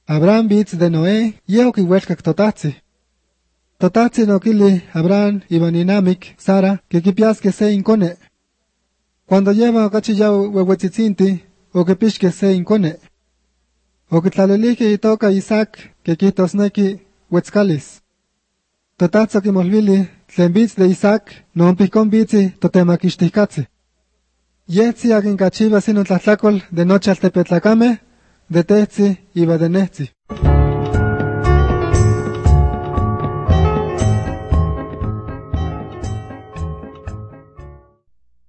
Abraham bitz de Noé, yeho kihuelcac totatzi. Totatzi no quili Abraham iban inamic Sara, que kipiasque se incone. Cuando lleva ocachi ya huehuetzizinti, o que pishque se incone. O que tlalelike itoca Isaac, que quitosnequi huetzcalis. Totatzo kimolvili, tlen bitz de Isaac, non picon bitzi totemaquixticatzi. Yetzi akin cachiva sino tlatlacol de noche altepetlacame, de tehzi iba de nehzi.